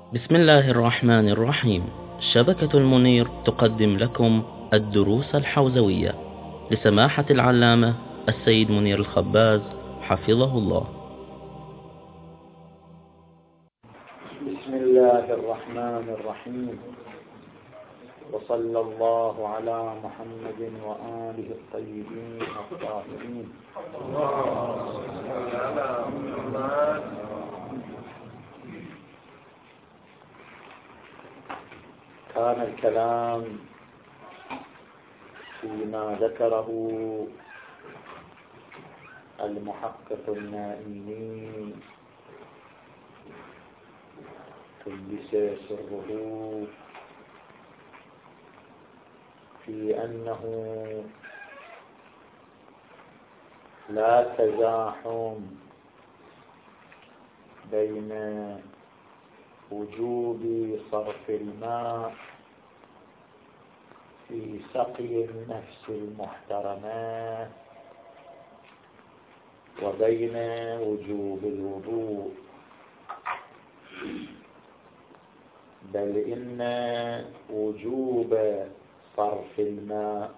بسم الله الرحمن الرحيم. شبكة المنير تقدم لكم الدروس الحوزوية لسماحة العلامة السيد منير الخباز حفظه الله. بسم الله الرحمن الرحيم، وصلى الله على محمد وآله الطيبين الطاهرين. كان الكلام فيما ذكره المحقق النائمي قدس سره في أنه لا تزاحم بين وجوب صرف الماء في سقي النفس المحترمة وبين وجوب الوضوء، بل إن وجوب صرف الماء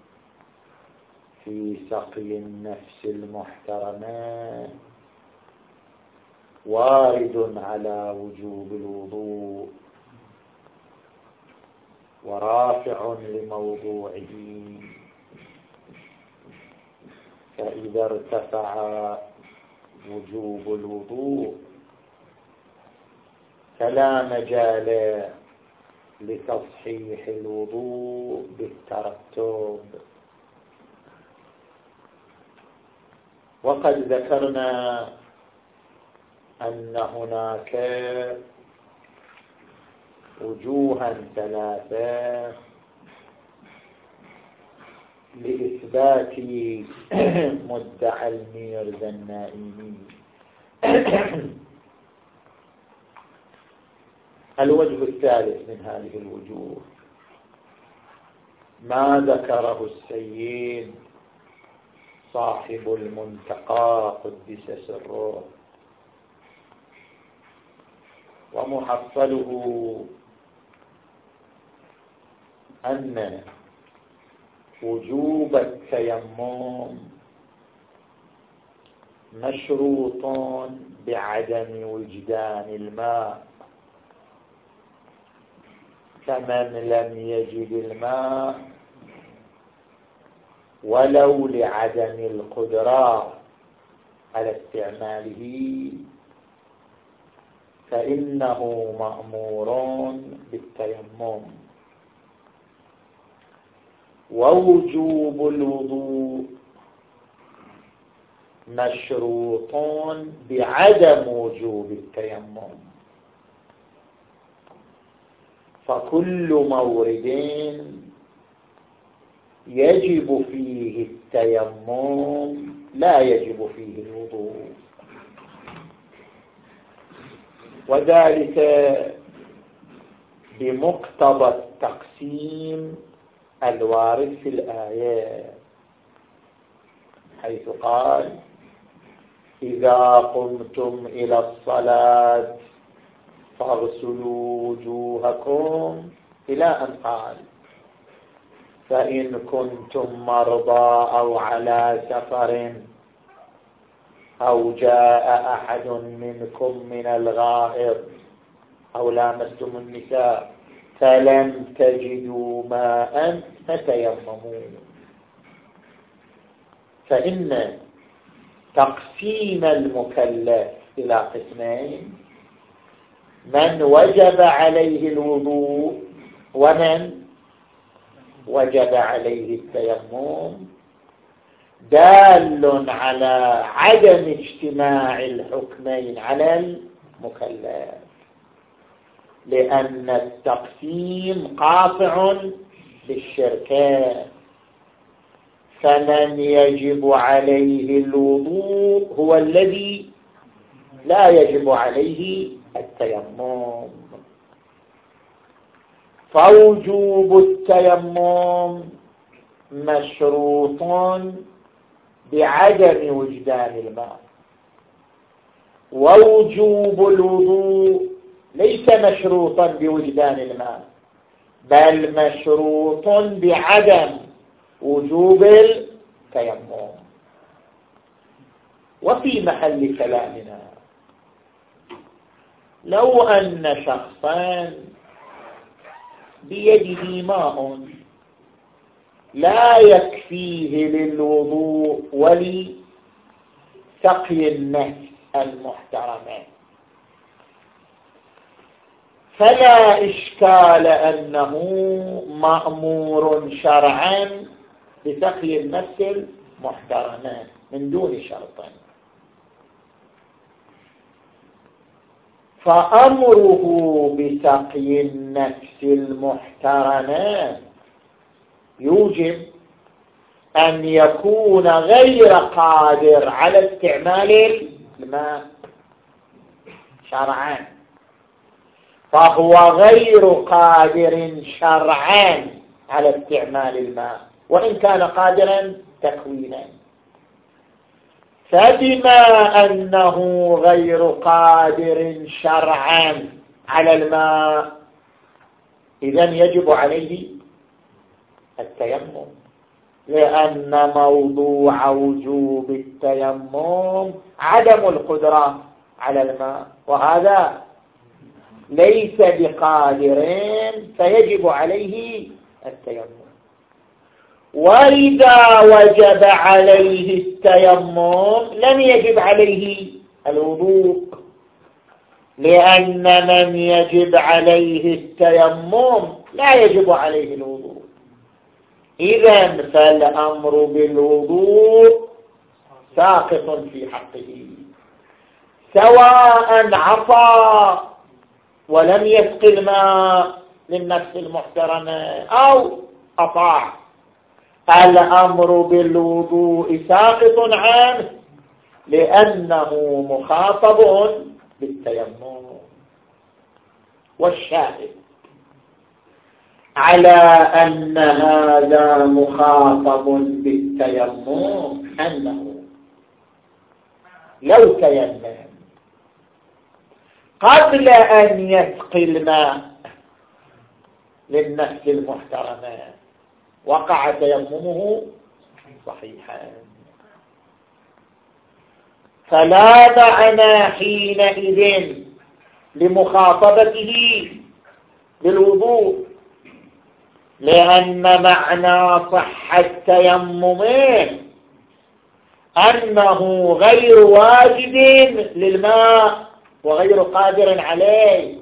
في سقي النفس المحترمة وارد على وجوب الوضوء ورافع لموضوعه، فإذا ارتفع وجوب الوضوء فلا مجال لتصحيح الوضوء بالترتب. وقد ذكرنا أن هناك وجوها ثلاثة لإثبات مدعى الميرزا النائمي. الوجه الثالث من هذه الوجوه ما ذكره السيد صاحب المنتقى قدس سره، ومحصله أن وجوب التيمم مشروط بعدم وجدان الماء، فمن لم يجد الماء ولو لعدم القدرة على استعماله فإنه مأمور بالتيمم. ووجوب الوضوء مشروط بعدم وجوب التيمم، فكل مورد يجب فيه التيمم لا يجب فيه الوضوء، وذلك بمقتضى التقسيم الوارد في الآية، حيث قال: إذا قمتم إلى الصلاة فاغسلوا وجوهكم، إلى أن قال: فإن كنتم مرضى أو على سفر أو جاء أحد منكم من الغائط أو لامستم النساء فلم تجدوا ماء فتيمموا. فإن تقسيم المكلف إلى قسمين: من وجب عليه الوضوء ومن وجب عليه التيمم، دال على عدم اجتماع الحكمين على المكلف، لأن التقسيم قاطع بالشركات، فمن يجب عليه الوضوء هو الذي لا يجب عليه التيمم، فوجوب التيمم مشروط بعدم وجدان الماء، ووجوب الوضوء ليس ليس مشروطا بوجدان الماء، بل مشروط بعدم وجوب التيمم. وفي محل كلامنا لو أن شخصا بيده ماء لا يكفيه للوضوء ولسقي النفس المحترمة، فلا إشكال أنه مأمور شرعا بسقي النفس المحترمة من دون شرط، فأمره بسقي النفس المحترمة يوجب أن يكون غير قادر على استعمال الماء شرعا، فهو غير قادر شرعا على استعمال الماء وإن كان قادرا تكوينا. فبما أنه غير قادر شرعا على الماء إذن يجب عليه التيمم، لأن موضوع وجوب التيمم عدم القدرة على الماء، وهذا ليس بقادر فيجب عليه التيمم. وإذا وجب عليه التيمم لم يجب عليه الوضوء، لأن من يجب عليه التيمم لا يجب عليه الوضوء. إذن فالأمر بالوضوء ساقط في حقه، سواء عصى ولم يسق الماء للنفس المحترمة أو أطاع، الأمر بالوضوء ساقط عنه لأنه مخاطب بالتيمم. والشاهد على أن هذا مخاطب بالتيمم أنه لو تيمم قبل أن يسقي الماء للنفس المحترمة وقع تيممه صحيحا، فلا معنى حينئذ لمخاطبته بالوضوء، لأن معنى صحة تيممه أنه غير واجب للماء وغير قادر عليه،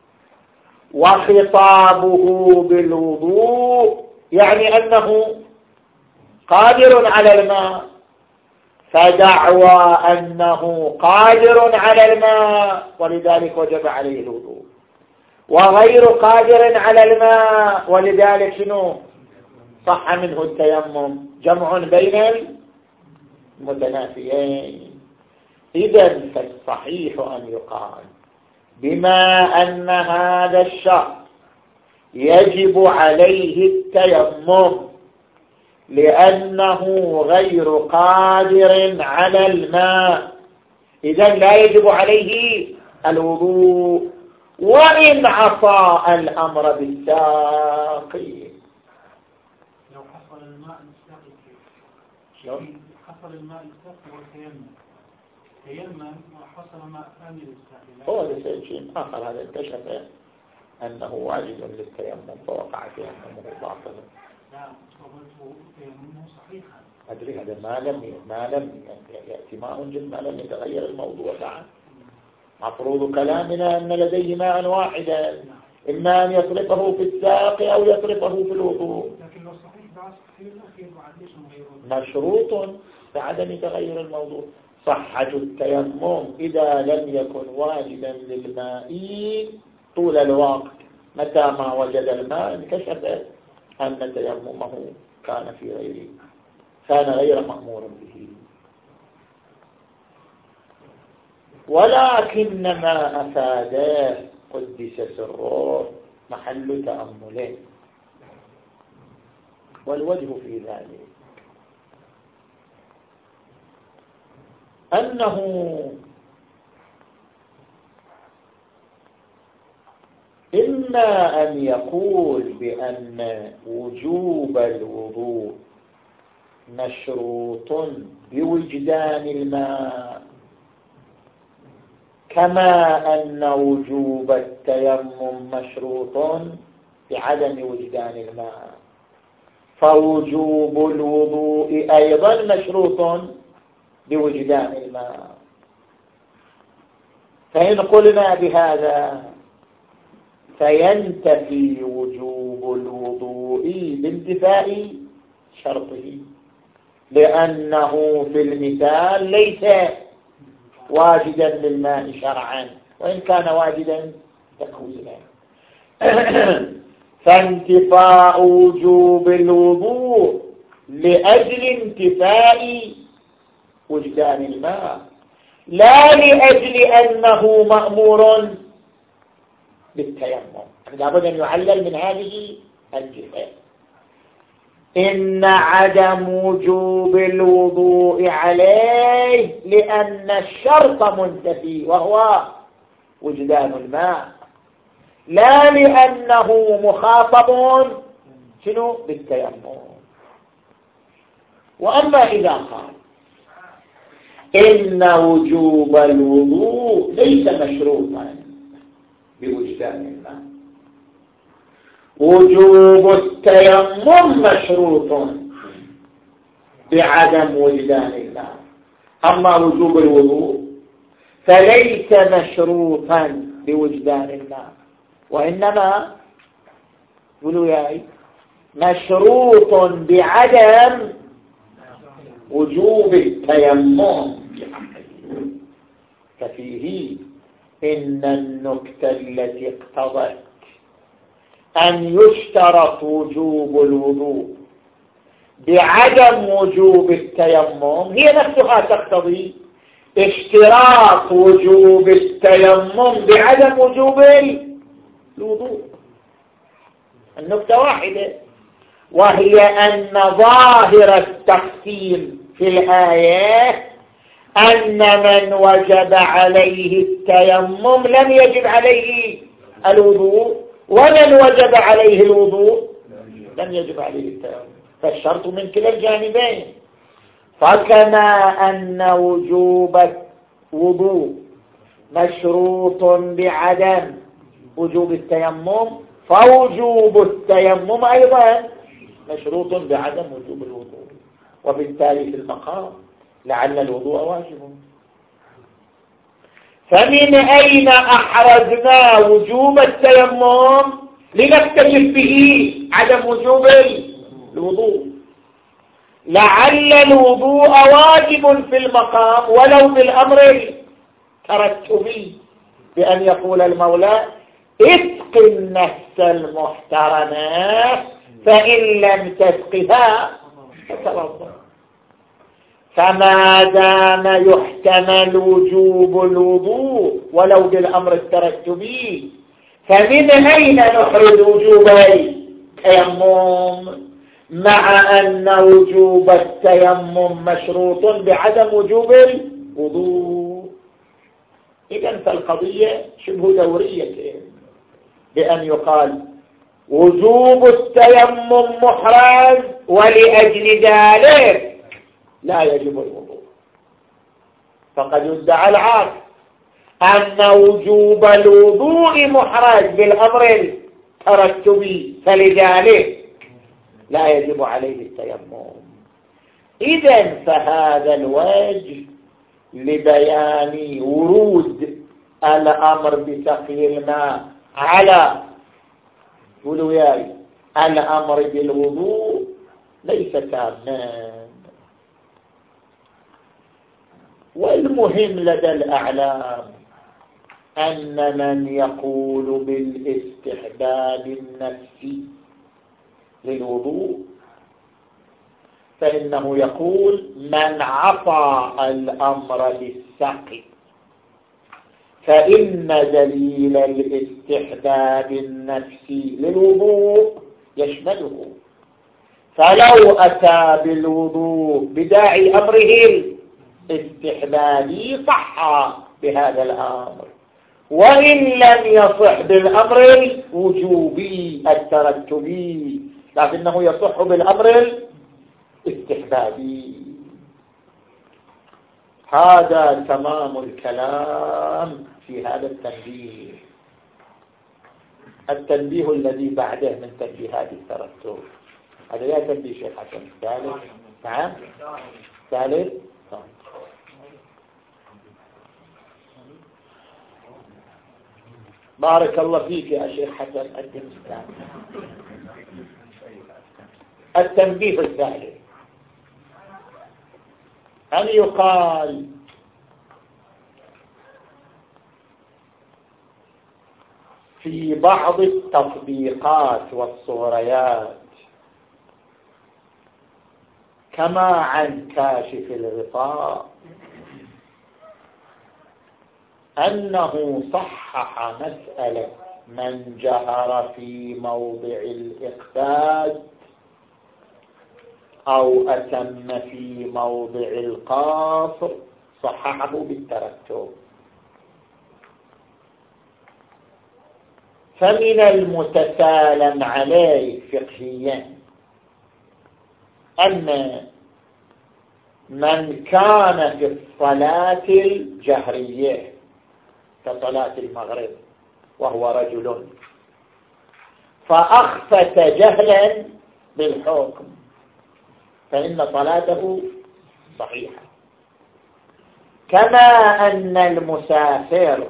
وخطابه بالوضوء يعني أنه قادر على الماء، فدعوى أنه قادر على الماء ولذلك وجب عليه الوضوء، وغير قادر على الماء ولذلك شنو صح منه التيمم، جمع بين المتنافيين. إذن فالصحيح أن يقال بما أن هذا الشخص يجب عليه التيمم لأنه غير قادر على الماء، إذن لا يجب عليه الوضوء وإن عصى الأمر بالساقي. لو حصل الماء الساقي كيف؟ حصل الماء الساقي والتيمم، تيمم وحصل ماء ثاني للساقي، هو ليس شيء آخر، هذا انكشف أنه واجب للتيمم فوقع تيممه باطلا. لا قلت تيممه صحيحا. أدري هذا ما لم يأتي ماء جد، ما لم يتغير الموضوع بعد. مفروض كلامنا أن لديه ماء واحدا، إما أن يصرفه في الساقي أو يصرفه في الوضوء. لكن لو صحيح بعد صحيح الأخير بعد ليش غيره؟ مشروط بعدم تغير الموضوع. صحة التيمم إذا لم يكن واجبا للماء طول الوقت، متى ما وجد الماء انكشف أن تيممه كان غير مأمور به. ولكن ما أفاده قدس سره محل تأمله، والوجه في ذلك أنه إما أن يقول بأن وجوب الوضوء مشروط بوجدان الماء، كما أن وجوب التيمم مشروط بعدم وجدان الماء، فوجوب الوضوء أيضا مشروط بوجدان الماء. فإن قلنا بهذا فينتفي وجوب الوضوء بانتفاء شرطه، لأنه في المثال ليس واجدا للماء شرعا، وإن كان واجدا تكوينا. فانتفاء وجوب الوضوء لأجل انتفاء وجدان الماء، لا لأجل أنه مأمور بالتيمم. لابد أن يعلل من هذه الجهة. إن عدم وجوب الوضوء عليه لأن الشرط منتفي وهو وجدان الماء، لا لأنه مخاطب بالتيمم. وأما إذا قال إن وجوب الوضوء ليس مشروطا بوجدان الماء، وجوب التيمم مشروط بعدم وجدان الماء، أما وجوب الوضوء فليس مشروطا بوجدان الماء، وإنما قولوا ياي مشروط بعدم وجوب التيمم. ففيه إن النكتة التي اقتضت أن يشترط وجوب الوضوء بعدم وجوب التيمم هي نفسها تقتضي اشتراط وجوب التيمم بعدم وجوب الوضوء. النكتة واحدة، وهي أن ظاهر التقسيم في الآية أن من وجب عليه التيمم لم يجب عليه الوضوء، ومن وجب عليه الوضوء لم يجب عليه التيمم، فالشرط من كلا الجانبين. فكما أن وجوب الوضوء مشروط بعدم وجوب التيمم، فوجوب التيمم أيضا مشروط بعدم وجوب الوضوء، وبالتالي في المقام لعل الوضوء واجب. فمن أين أحرزنا وجوب التيمم لنكتشف به عدم وجوب الوضوء؟ لعل الوضوء واجب في المقام ولو بالأمر الترتبي، بأن يقول المولى اسق النفس المحترمة فإن لم تسقها فتوضأ. فما دام يحتمل وجوب الوضوء ولو بالأمر الترتبي، فمن أين نحرز وجوب التيمم مع أن وجوب التيمم مشروط بعدم وجوب الوضوء؟ إذن فالقضية شبه دورية، بأن يقال وجوب التيمم محرز ولأجل ذلك لا يجب الوضوء، فقد يدعى العكس، أن وجوب الوضوء محرز بالأمر الترتبي فلذلك لا يجب عليه التيمم. إذن فهذا الوجه لبيان ورود الأمر بسقي الماء على ولوياي الأمر بالوضوء ليس تاما. والمهم لدى الأعلام أن من يقول بالاستحباب النفسي للوضوء فإنه يقول من عصى الأمر بالسقي فإن دليل الاستحباب النفسي للوضوء يشمله، فلو أتى بالوضوء بداعي أمره الاستحبابي صح بهذا الأمر، وإن لم يصح بالأمر الوجوبي الترتبي، لكنه يصح بالأمر الاستحبابي. هذا تمام الكلام في هذا التنبيه. التنبيه الذي بعده من تنبيهات الترتب، هذا لا تنبيه شيخ حسن. ثالث، نعم، ثالث. بارك الله فيك يا شيخ حسن. التنبيه الثالث أن يقال في بعض التطبيقات والصوريات كما عن كاشف الغطاء أنه صحح مسألة من جهر في موضع الإقتاد أو أتم في موضع القاصر، صححه بالترتب. فمن المتسالم عليه فقهيا أن من كان في الصلاة الجهرية كصلاة المغرب وهو رجل فأخفت جهلا بالحكم فإن صلاته صحيحة، كما أن المسافر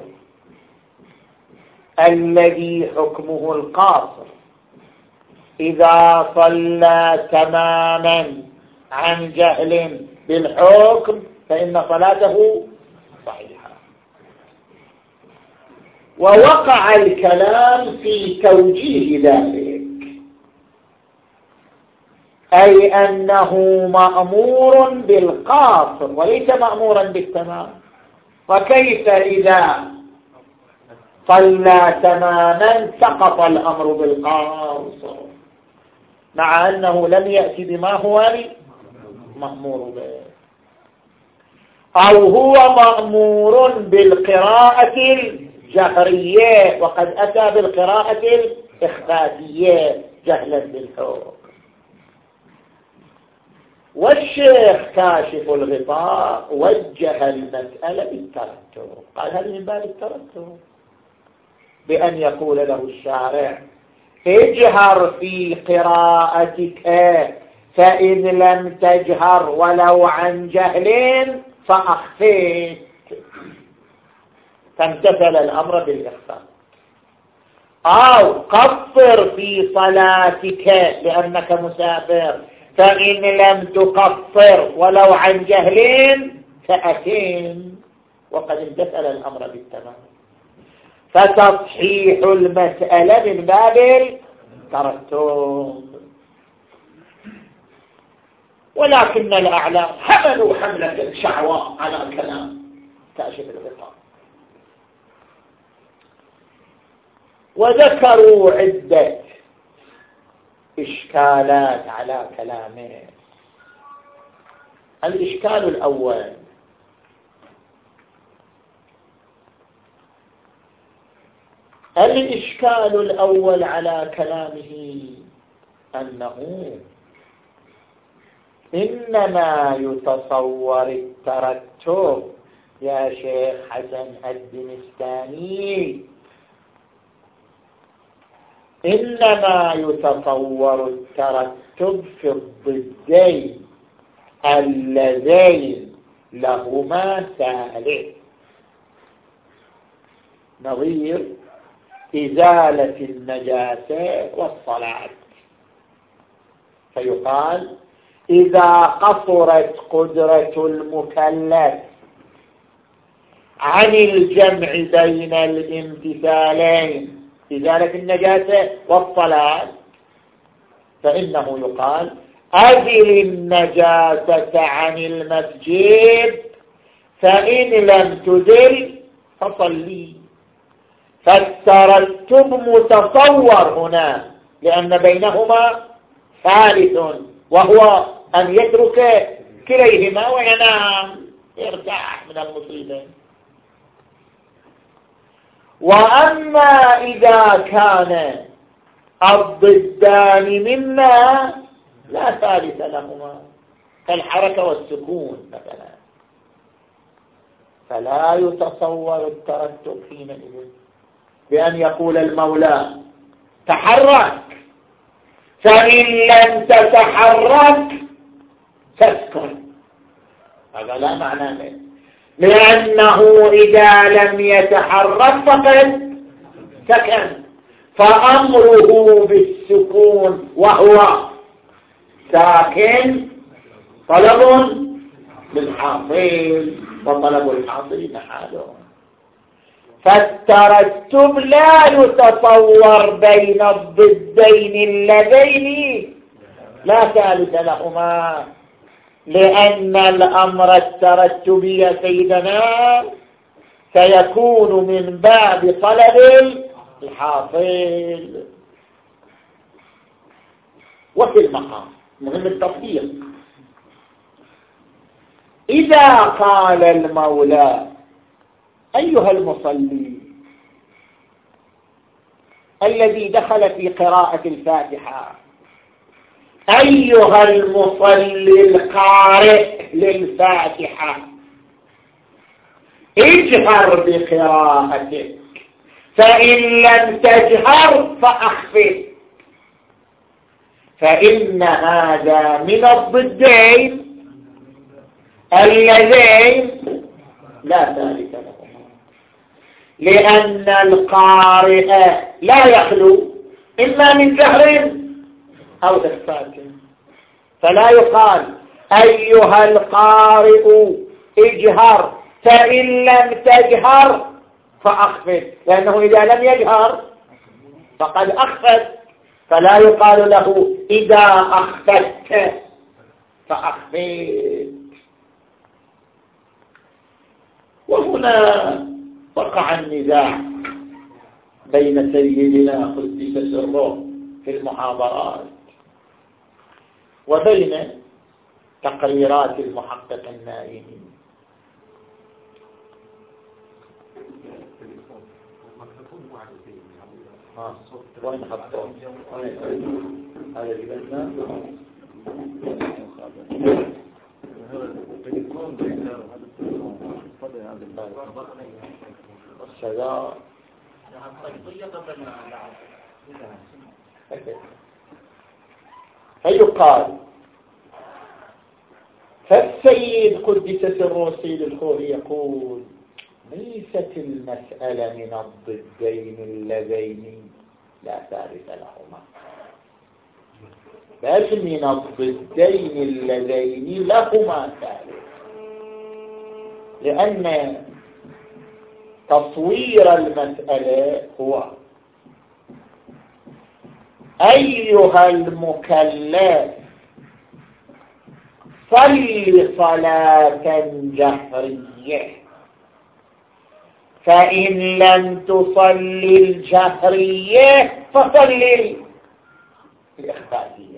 الذي حكمه القاصر إذا صلى تماما عن جهل بالحكم فإن صلاته صحيحة. ووقع الكلام في توجيه ذلك، أي أنه مأمور بالقاصر وليس مأمورا بالتمام. وكيف إذا صلى تماما سقط الأمر بالقاصر مع أنه لم يأتي بما هو مأمور به، أو هو مأمور بالقراءة الجهرية وقد أتى بالقراءة الإخفاتية جهلا بالحكم. والشيخ كاشف الغطاء وجه المسألة بالترتب، قال هذا من باب الترتب، بأن يقول له الشارع اجهر في قراءتك، فإن لم تجهر ولو عن جهل فأخفيت، فامتثل الأمر بالإخفاء. أو قصر في صلاتك لأنك مسافر، فإن لم تقصر ولو عن جهل فأتم، وقد امتثل الأمر بالتمام. فتصحيح المسألة من باب الترتب. ولكن الأعلام حملوا حملة شعواء على كلام كاشف الغطاء، وذكروا عدة إشكالات على كلامه. الإشكال الأول: الإشكال الأول على كلامه أنه إنما يتصور الترتب يا شيخ حسن الدمستاني، إنما يتصور الترتب في الضدين اللذين لهما سالب، نظير إزالة النجاسة والصلاة. فيقال إذا قصرت قدرة المكلف عن الجمع بين الامتثالين إزالة النجاسة والصلاة فإنه يقال أزل النجاسة عن المسجد، فإن لم تزل فصلي. فالترتب متصور هنا لأن بينهما ثالث، وهو أن يترك كليهما وينام يرتاح من المصيبة. وأما إذا كان الضدان مما لا ثالث لهما كالحركة والسكون مثلا، فلا يتصور الترتب حينئذ بأن يقول المولى تحرك، فإن لم تتحرك تسكن، هذا لا معنى له، لأنه إذا لم يتحرك فقد سكن، فأمره بالسكون وهو ساكن طلب للحاصل، وطلب الحاصل محاله. فالترتب لا يتصور بين الضدين اللذين لا ثالث لهما، لأن الأمر الترتبي يا سيدنا سيكون من باب طلب الحاصل. وفي المقام مهم التطبيق، إذا قال المولى أيها المصلي الذي دخل في قراءة الفاتحة، أيها المصلي القارئ للفاتحة، اجهر بقراءتك، فإن لم تجهر فأخفت، فإن هذا من الضدين اللذين لا ثالث لهما، لأن القارئ لا يخلو إما من جهر أو إخفاء، فلا يقال أيها القارئ اجهر فإن لم تجهر فأخفت، لأنه إذا لم يجهر فقد أخفت، فلا يقال له إذا أخفت فأخفت. وهنا وقع النزاع بين سيدنا قدس سره في المحاضرات وبين تقريرات المحقق النائمين. وين حطوه؟ هذا جبلنا الشجاع فيقال فالسيد قدس سره السيد الخوري يقول ليست المسألة من الضدين اللذين لا ثالث لهما، بل من الضدين اللذين لهما ثالث، لأن تصوير المسألة هو أيها المكلف صل صلاة جهرية، فإن لم تصل الجهرية فصل الإخفائية.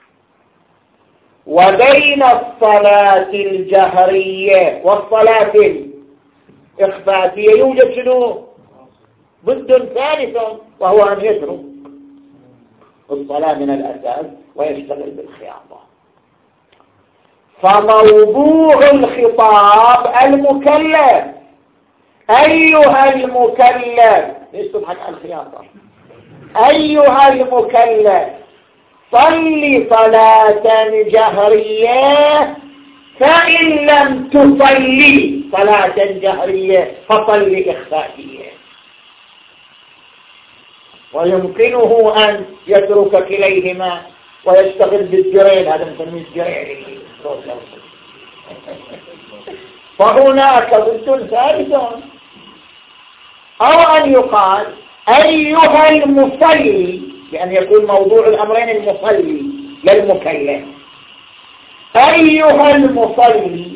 وبين الصلاة الجهرية والصلاة الإخفائية يوجد شنو؟ ضد ثالث، وهو أن يترك الصلاة من الأساس ويشتغل بالخياطة. فموضوع الخطاب المكلف، أيها المكلف، ليش تضحك على الخياطة؟ أيها المكلف صل صلاة جهرية، فإن لم تصلي صلاة جهرية فصل إخفائية. ويمكنه أن يترك كليهما ويشتغل بالجرين، هذا نسميه الجرين. فهناك ضد ثالث، أو أن يقال أيها المصلي، بأن يكون موضوع الأمرين المصلي للمكلف، أيها المصلي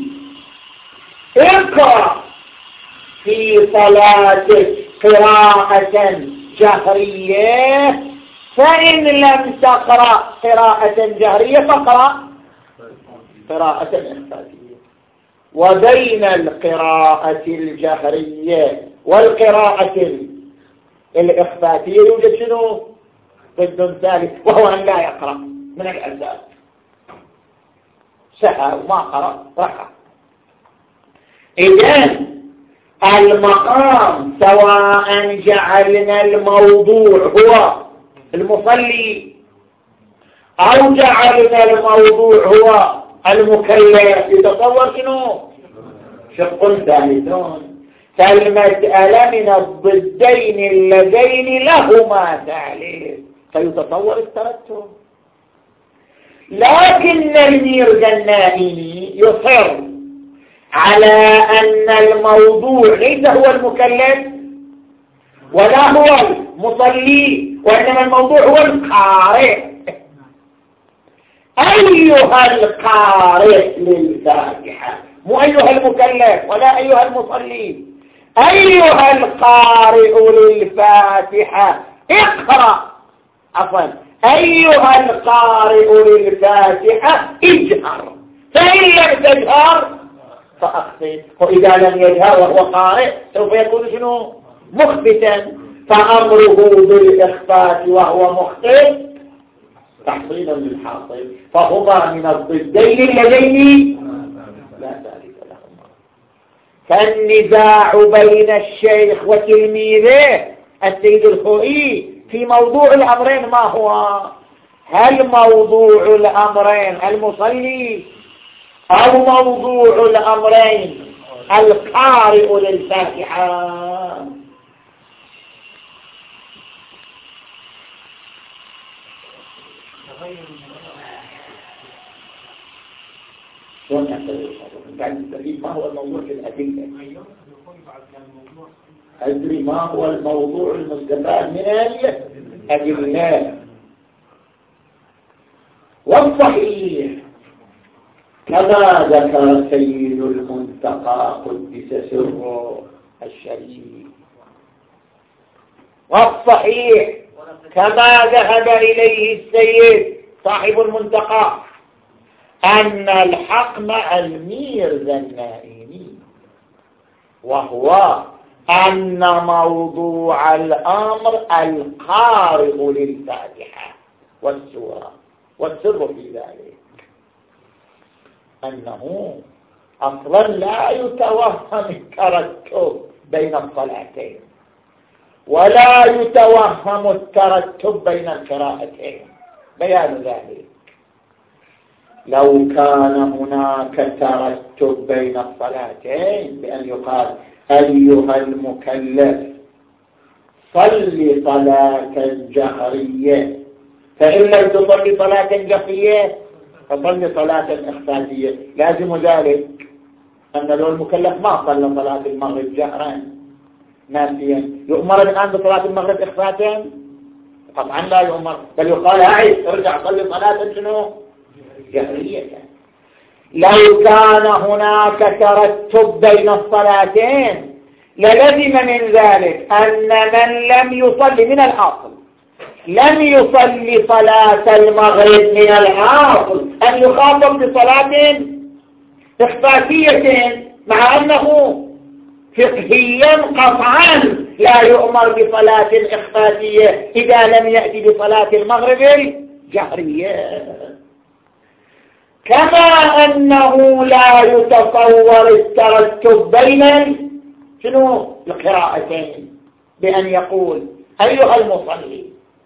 اقرأ في صلاتك قراءة جهرية، فإن لم تقرأ قراءة جهرية فاقرأ قراءة إخفائية. وبين القراءة الجهرية والقراءة الإخفاتية يوجد شنو ضد ثالث وهو أن لا يقرأ من الأساس، سهى وما قرأ ركع. إذن المقام سواء جعلنا الموضوع هو المصلي أو جعلنا الموضوع هو المكلف، يتصور شنو شق ثالثون. فالمسألة من الضدين اللذين لهما ثالث، فيتصور الترتب. لكن الميرزا النائمي يصر على أن الموضوع ليس هو المكلف ولا هو المصلي، وإنما الموضوع هو القارئ. أيها القارئ للفاتحة، مو أيها المكلف ولا أيها المصلي، أيها القارئ للفاتحة اقرأ، عفوا أيها القارئ للفاتحة اجهر، فإن لم تجهر فأخفت. وإذا لم يجهر وهو قارئ سوف يكون شنو مخفتا، فأمره بالإخفاء وهو مخفت تحصيلا للحاصل. فهما من الضدين اللذين لا ثالث لهما. فالنزاع بين الشيخ وتلميذه السيد الخوئي في موضوع الأمرين ما هو؟ هل موضوع الأمرين المصلي أو موضوع الأمرين القارئ للفاتحة؟ شلون نحتاج بعد نستفيد ما هو الموضوع في الأدلة؟ أدري ما هو الموضوع المستفاد من الأدلة. والصحيح كما ذكر سيد المنتقى قدس سره الشريف، والصحيح كما ذهب إليه السيد صاحب المنتقى أن الحق مع الميرزا النائمي، وهو أن موضوع الأمر القارئ للفاتحة والسورة، والسر في ذلك أنه أصلا لا يتوهم الترتب بين الصلاتين ولا يتوهم الترتب بين القراءتين. بيان ذلك لو كان هناك ترتب بين الصلاتين بأن يقال أيها المكلف صل صلاة جهرية، فإن لم تصلي صلاة جهرية فصل صلاة إخفاتية، لازم ذلك أن لو المكلف ما صلى صلاة المغرب جهرا ناسيا يؤمر الآن بصلاة المغرب إخفاتا؟ طبعا لا يؤمر، بل يقال أعيد ارجع صلي صلاة شنو جهرية. لو كان هناك ترتب بين الصلاتين للزم من ذلك أن من لم يصلي من الأصل لم يصلي صلاة المغرب من الأصل أن يخاطب بصلاة إخفاتية، مع أنه فقهيا قطعا لا يؤمر بصلاة إخفاتية إذا لم يأتي بصلاة المغرب الجهرية. كما أنه لا يتصور الترتب بين شنو القراءتين بأن يقول أيها المصلي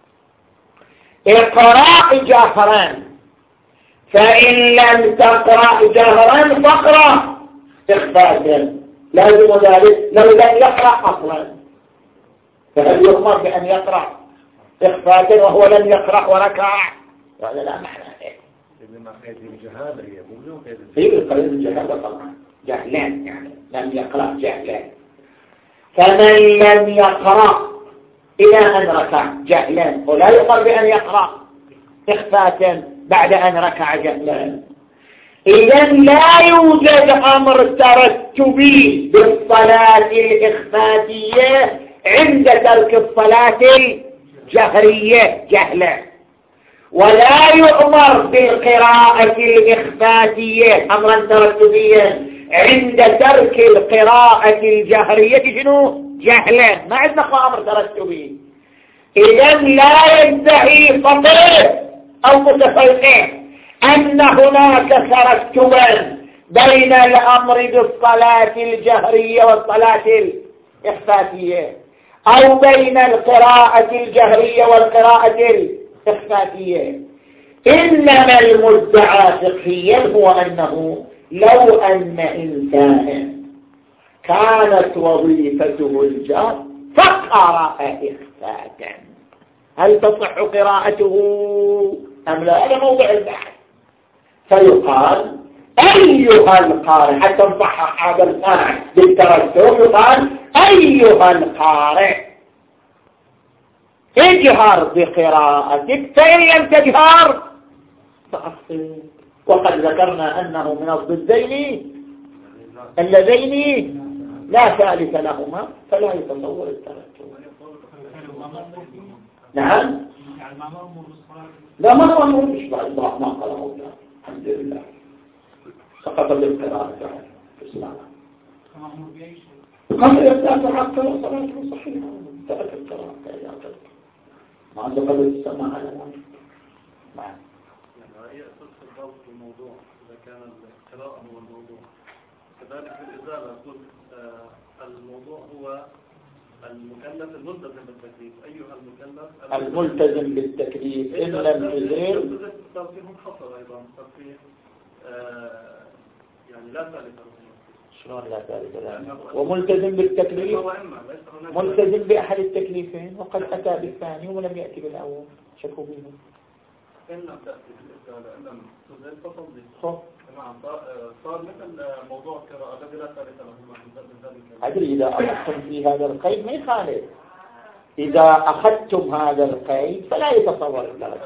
اقرأ جهرا، فإن لم تقرأ جهرا فاقرأ إخفاتا، لازم ذلك لو لم يقرأ أصلا، فهل يؤمر بأن يقرأ إخفاتا وهو لم يقرأ وركع؟ وهذا لا معنى له. إنما قيد الجهالة هي مو قيد في قيد الجهالة طبعا جهلان، يعني لم يقرأ جهلان. فمن لم يقرأ إلى أن ركع جهلان ولا يؤمر بأن يقرأ إخفاتا بعد أن ركع جهلان. إذن لا يوجد أمر ترتبي بالصلاة الإخفاتية عند ترك الصلاة الجهرية جهلا، ولا يؤمر بالقراءة الإخفاتية أمرا ترتبيا عند ترك القراءة الجهرية شنو جهلا، ما عندنا أمر ترتبي. إذا لا يدعي فقيه أو متفقه أن هناك ترتبا بين الأمر بالصلاة الجهرية والصلاة الإخفاتية، أو بين القراءة الجهرية والقراءة الإخفاتية. إنما المدعى فقهيا هو أنه لو أن إنسانا كانت وظيفته الجهر فقرأ إخفاتا، هل تصح قراءته أم لا؟ هذا موضع البحث. فيقال أيها القارئ، حتى نصحح هذا المعنى بالترتب، يقال أيها القارئ اجهر بقراءتك، فإن لم تجهر فأخطئ. وقد ذكرنا أنه من الضدين اللذين لا ثالث لهما فلا يتصور الترتب. نعم، لا ما هو أمر بإشباع الله، ما قاله لا، الحمد لله سقط بالقراءة في الإسلام. قبل يبدأ حتى صلاته صحيحة ترك القراءة ما عنده قبل السماع على ذلك. نعم. يعني هي أساس الضبط في الموضوع إذا كان القراءة هو الموضوع، كذلك في الإزالة قلت الموضوع هو المكلف الملتزم بالتكليف. أيها المكلف الملتزم بالتكليف إن لم يزيل صار فيه منحصر أيضا، صار فيه يعني لا ثالث له. شلون لا ثالث له؟ وملتزم بالتكليف ملتزم بأحد التكليفين وقد أتى بالثاني ولم يأتي بالأول، شكوا به. إن لم تأتي بالإزالة إن لم تزيل فصل نعم صار مثل موضوع القراءة الذي لا ثالث له من ذلك. أدري إذا أخذتم في هذا القيد ما يخالف، إذا أخذتم هذا القيد فلا يتصور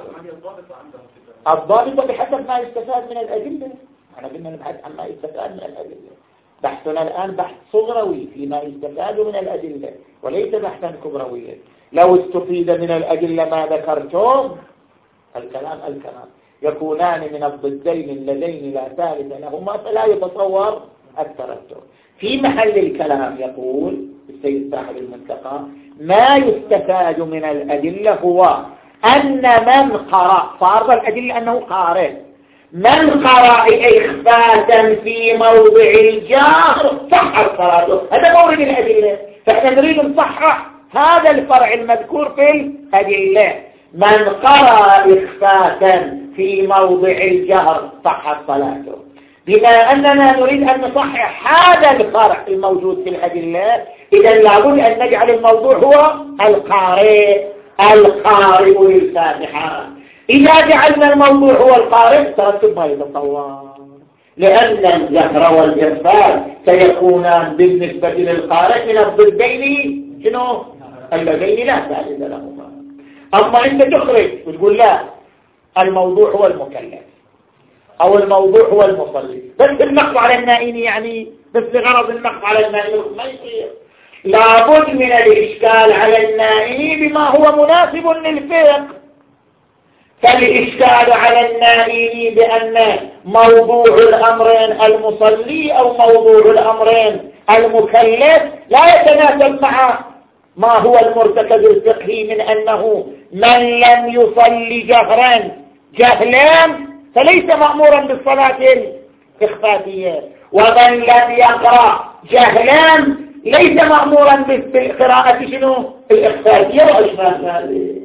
الضابط بحسب ما يستفاد من الأدلة. أنا قلنا نبحث عن ما يستفاد من الأدلة. بحثنا الآن بحث صغروي فيما يستفاد من الأدلة وليس بحثا كبرويا. لو استفيد من الأدلة ما ذكرتم الكلام يكونان من الضدين اللذين لا ثالث لهما فلا يتصور الترتب. في محل الكلام يقول السيد صاحب المنتقى ما يستفاد من الأدلة هو أن من قرأ، فرض الأدلة أنه قارئ، من قرأ إخفاتا في موضع الجهر صحت صلاته، هذا مورد الأدلة. فإحنا نريد نصحح هذا الفرع المذكور في الأدلة، من قرأ إخفاتا في موضع الجهر صحت صلاته. بما أننا نريد أن نصحح هذا الفرع الموجود في الأدلة، إذا لابد أن نجعل الموضوع هو القارئ للفاتحة. إذا جعلنا الموضوع هو القارئ ترتب ما يتصور، لأن الجهر والإخفاء سيكونان بالنسبة للقارئ من الضدين شنو؟ اللذين لا ثالث لهما. أما أنت تخرج وتقول لا الموضوع هو المكلف أو الموضوع هو المصلي، بس النقض على النائم، يعني بس لغرض النقض على النائم ما يصير. لابد من الإشكال على النائم بما هو مناسب للفقه. فالإشكال على النائم بأن موضوع الأمرين المصلي أو موضوع الأمرين المكلف لا يتناسب مع ما هو المرتكز الفقهي من أنه من لم يصلي جهلا فليس مأمورا بالصلاة الإخفاتية، ومن لم يقرأ جهلا ليس مأمورا بالقراءة شنو؟ الإخفاتية وأشباه ذلك.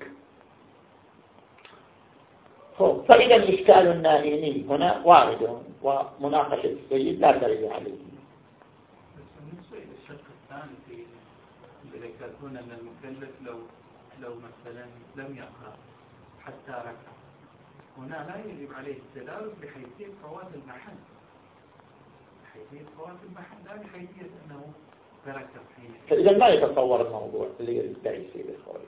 فإذا الإشكال النائمي هنا وارد، ومناقشة السيد لا ترجع عليه. الشق الثاني في إذا كان أن المكلف لو مثلا لم يقرأ حتى ركع، هنا لا يجب عليه التلاوة بحيثية فوات المحل، لا بحيثية أنه تركب فيه. فإذا ما يتصور الموضوع اللي يدعي السيد الخوي،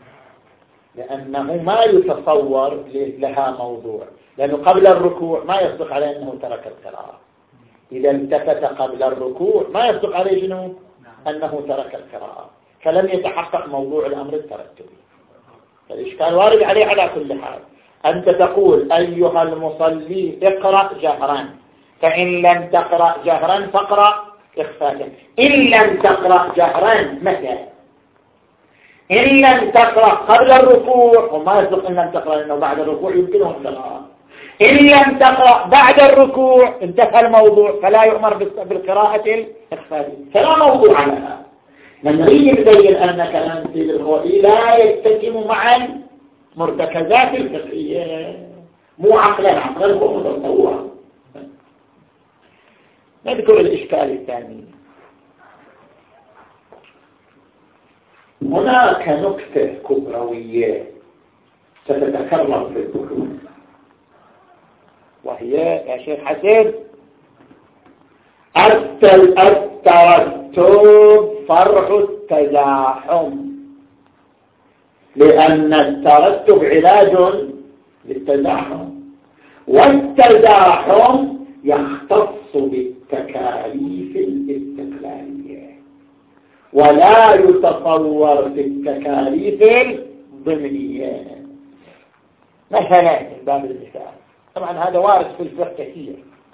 لأنه ما يتصور لها موضوع، لأنه قبل الركوع ما يصدق عليه أنه ترك القراءة. إذا التفت قبل الركوع ما يصدق عليه شنو؟ أنه ترك القراءة، فلم يتحقق موضوع الأمر الترتبي. فالإشكال وارد عليه على كل حال. أنت تقول أيها المصلي اقرأ جهرا، فإن لم تقرأ جهرا فاقرأ إخفاء. إن لم تقرأ جهرا متى؟ إن لم تقرأ قبل الركوع، وما يصدق إن لم تقرأ لأنه بعد الركوع يمكنه القراءة. إن لم تقرأ بعد الركوع انتهى الموضوع، فلا يؤمر بالقراءة الإخفاء، فلا موضوع لها. من نريد نبين أن كلام سيد الخوئي لا يتسم مع المرتكزات الفقهية، مو عقلا هو متصور. نذكر الإشكال الثاني. هناك نكتة كبروية ستتكرر في البحوث، وهي يا شيخ حسين الترتب فرع التزاحم، لأن الترتب علاج للتزاحم، والتزاحم يختص بالتكاليف الاستقلالية ولا يتصور في التكاليف الضمنية. مثلا باب المثال، طبعا هذا وارد في الفقه كثير.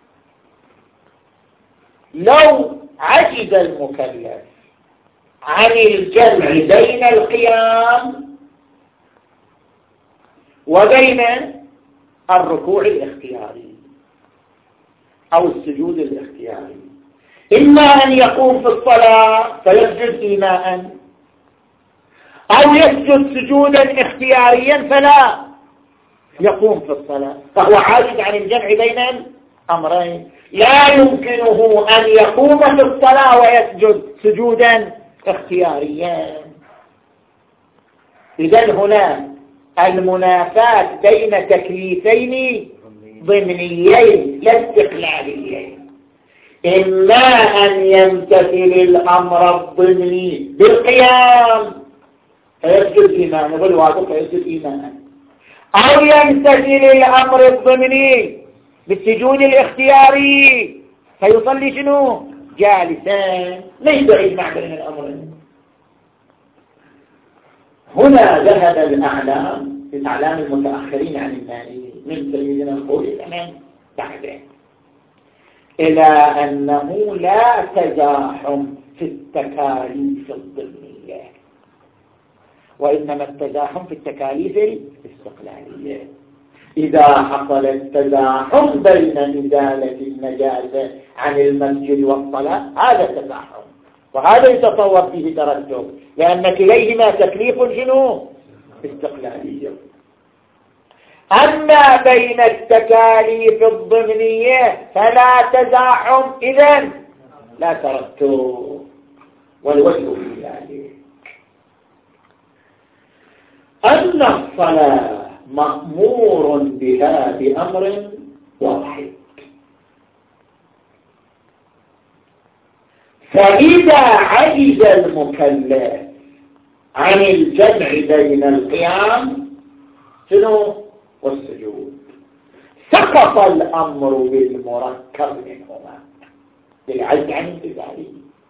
لو عجز المكلف عن الجمع بين القيام وبين الركوع الاختياري أو السجود الاختياري، إما أن يقوم في الصلاة فيسجد إيماء، أو يسجد سجودا اختياريا فلا يقوم في الصلاة، فهو عاجز عن الجمع بين الأمرين. لا يمكنه أن يقوم في الصلاة ويسجد سجودا اختياريا. إذن هنا المنافاة بين تكليفين ضمنيين لا استقلاليين، إما أن يمتثل الأمر الضمني بالقيام فيسجد إيمانا بالواقع فيسجد إيمانا، أو يمتثل الأمر الضمني بالسجود الاختياري فيصلي شنو؟ جالسا، ليس يجمع بين الأمرين. هنا ذهب الأعلام المتأخرين عن المالي من سيدنا الخوئي كمان بعده إلى أنه لا تزاحم في التكاليف الضمنية، وإنما التزاحم في التكاليف الاستقلالية. إذا حصل التزاحم بين إزالة النجاسة عن المسجد والصلاة هذا تزاحم، وهذا يتصور فيه ترتب، لأن كليهما تكليف شنو؟ استقلالية. أما بين التكاليف الضمنية فلا تزاحم، إذن لا ترتب، والوجه في ذلك أن الصلاة مأمور بها بأمر واحد، فإذا عجز المكلف عن الجمع بين القيام شنو والسجود سقط الأمر بالمركب منهما بالعجز عن انتزاعه،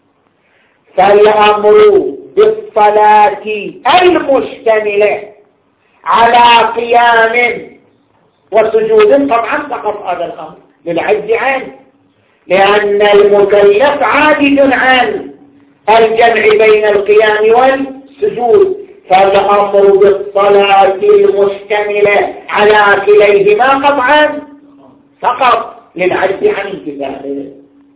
فالأمر بالصلاة المشتملة على قيام وسجود طبعا سقط هذا الأمر للعجز عنه، لأن المكلف عاجز عن الجمع بين القيام والسجود، فالأمر بالصلاة المشتملة على كليهما قطعا سقط للعجز عن انتزاعه.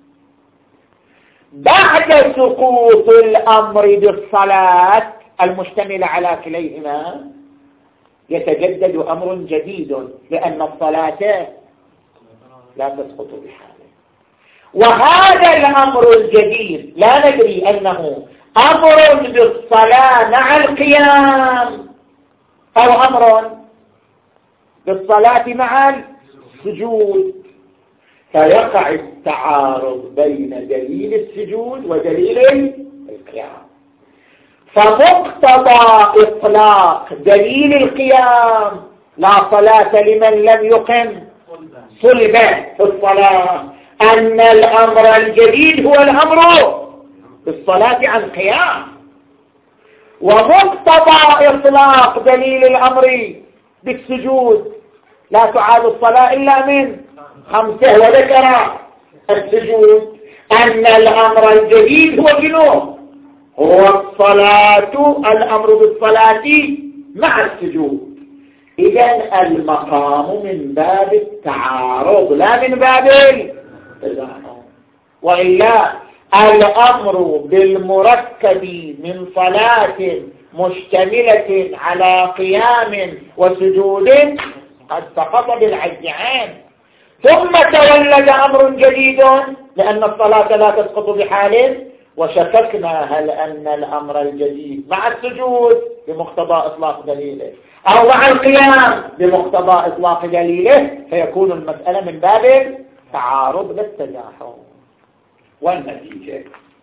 بعد سقوط الأمر بالصلاة المشتملة على كليهما يتجدد أمر جديد، لأن الصلاة لا تسقط بحاله، وهذا الأمر الجديد لا ندري أنه أمر بالصلاة مع القيام أو أمر بالصلاة مع السجود، فيقع التعارض بين دليل السجود ودليل القيام. فمقتضى إطلاق دليل القيام لا صلاة لمن لم يقم صلبة في الصلاة أن الأمر الجديد هو الأمر بالصلاة عن قيام، ومقتضى إطلاق دليل الأمر بالسجود لا تعاد الصلاة إلا من 5، وذكر السجود أن الأمر الجديد هو شنو؟ هو الصلاة، الأمر بالصلاة مع السجود. إذن المقام من باب التعارض لا من باب التزاحم. وإلا الأمر بالمركب من صلاة مشتملة على قيام وسجود قد سقط بالعجز عنه، ثم تولد أمر جديد لأن الصلاة لا تسقط بحال، وشككنا هل أن الأمر الجديد مع السجود بمقتضى إطلاق دليله أو مع القيام بمقتضى إطلاق دليله، فيكون المسألة من باب تعارض للتزاحم. والنتيجة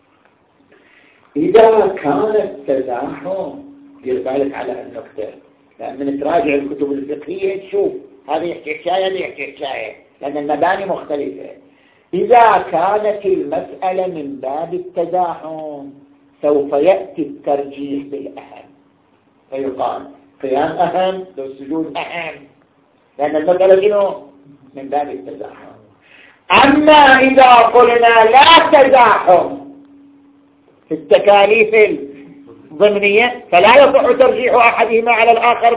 إذا كان التزاحم، دير بالك على النقطة، لأن من تراجع الكتب الفقهية تشوف هذا يحكي حكاية هذا يحكي حكاية، لأن المباني مختلفة. إذا كانت المسألة من باب التزاحم سوف يأتي الترجيح بالأهم، فيقال قيام أهم لو السجود أهم، لأن المسألة شنو؟ من باب التزاحم. أما إذا قلنا لا تزاحم في التكاليف الضمنية فلا يصح ترجيح أحدهما على الآخر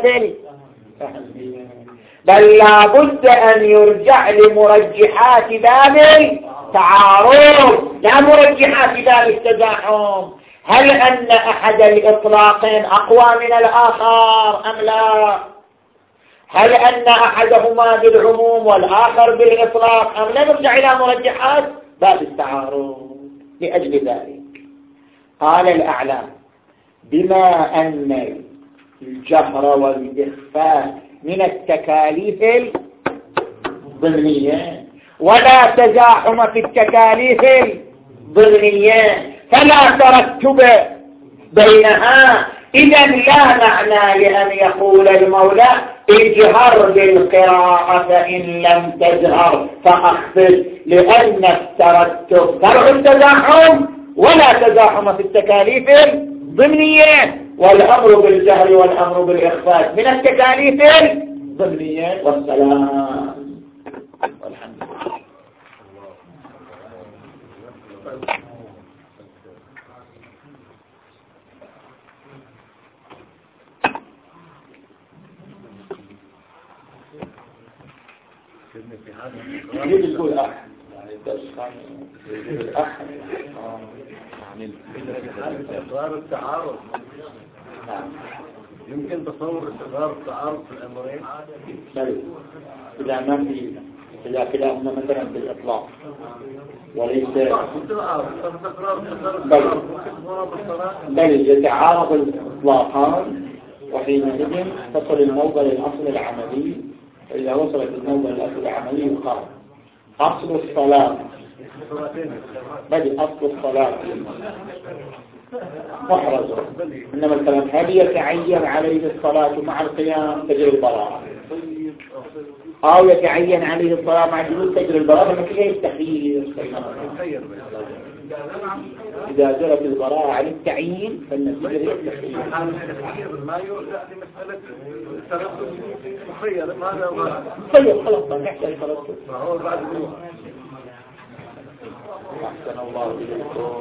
بل لا بد أن يرجع لمرجحات باب التعارض لا مرجحات باب التزاحم. هل أن أحد الإطلاقين أقوى من الآخر أم لا؟ هل أن أحدهما بالعموم والآخر بالإطلاق أم لا؟ نرجع إلى مرجحات باب التعارض. لأجل ذلك قال الأعلام بما أن الجهر والإخفاء من التكاليف الضمنية ولا تزاحم في التكاليف الضمنية فلا ترتب بينها، إذن لا معنى لأن يقول المولى اجهر بالقراءة فإن لم تجهر فأخفض، لأن الترتب فرع التزاحم ولا تزاحم في التكاليف الضمنية، والأمر بالجهر والأمر بالإخفاء من التكاليف الضمنية. والسلام والحمد لله. يجب تقول أحد يعني استظهار التعارض. يمكن تصور استظهار التعارض في الأمرين. إذا ما في إذا كلاهما مثلا بالإطلاق وليس بل يتعارض الإطلاقان، وحينئذ تصل الموضع للأصل العملي. إذا وصلت الموضع للأصل العملي يقال أصل الصلاة بل أصل الصلاة محرز، إنما الكلام هل يتعين عليه الصلاة مع القيام تجري البراءة أو يتعين عليه الصلاة مع الجلوس تجري البراءة، فكيف يستخير؟ إذا جرت البراءة على التعيين فالنتيجة هي التخيير. ما يرجع لمسألة التردد مخير ماذا طيب خلاص نحتاج خلاص. هو بعد أحسن الله إليكم.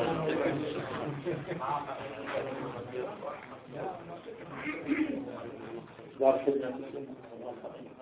دار